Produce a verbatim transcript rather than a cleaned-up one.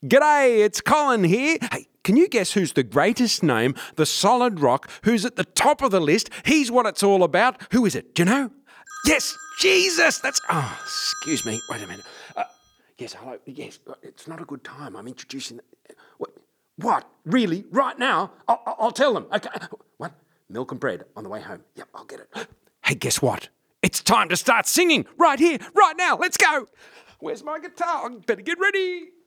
G'day, it's Colin here. Hey, can you guess who's the greatest name, the solid rock, who's at the top of the list? He's what it's all about. Who is it? Do you know? Yes, Jesus. That's, oh, excuse me. Wait a minute. Uh, yes, hello. Yes, it's not a good time. I'm introducing, what? What? Really? Right now? I'll, I'll tell them. Okay. What? Milk and bread on the way home. Yep, I'll get it. Hey, guess what? It's time to start singing right here, right now. Let's go. Where's my guitar? I better get ready.